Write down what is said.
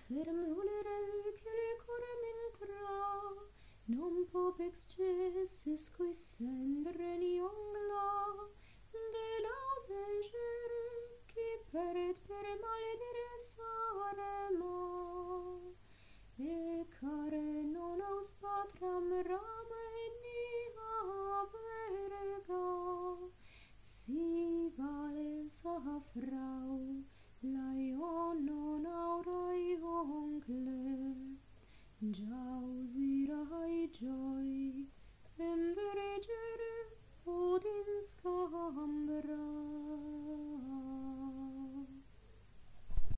Fermulerei che le core mentra, non può exces esquissendre ni ongla,